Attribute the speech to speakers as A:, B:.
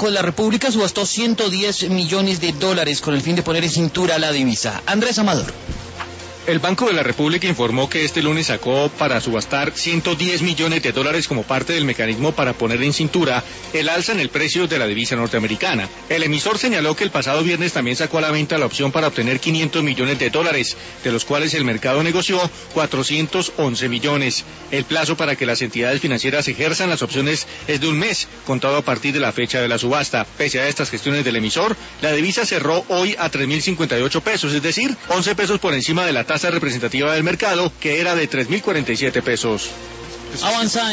A: Banco de la República subastó 110 millones de dólares con el fin de poner en cintura la divisa. Andrés Amador.
B: El Banco de la República informó que este lunes sacó para subastar 110 millones de dólares como parte del mecanismo para poner en cintura el alza en el precio de la divisa norteamericana. El emisor señaló que el pasado viernes también sacó a la venta la opción para obtener 500 millones de dólares, de los cuales el mercado negoció 411 millones. El plazo para que las entidades financieras ejerzan las opciones es de un mes, contado a partir de la fecha de la subasta. Pese a estas gestiones del emisor, la divisa cerró hoy a 3.058 pesos, es decir, 11 pesos por encima de la tasa representativa del mercado, que era de 3.047 pesos.
A: Avanza